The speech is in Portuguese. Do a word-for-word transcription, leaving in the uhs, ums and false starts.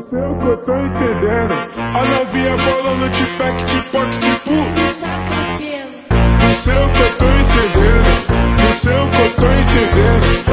sei o que eu tô entendendo. A novinha falando de pack, de poc, tipo. Não sei o que eu tô entendendo. Não sei o que eu tô entendendo.